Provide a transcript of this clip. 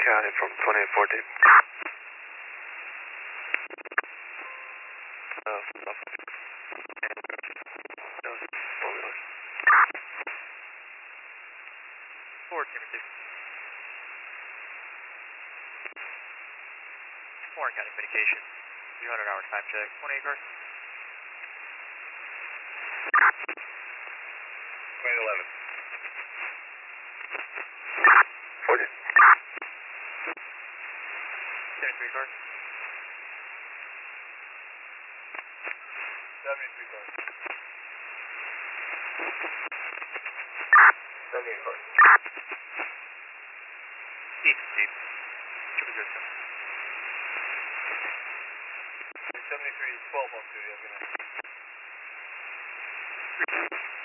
County from 2814. Forward, Timothy. Warren County Communication. 300 hour time check. 28 cars. 2011. 40. 73 cars. 73 cars. 78 cars. East, Steve. Should be good, sir. 73 is 12 on duty. I'm gonna.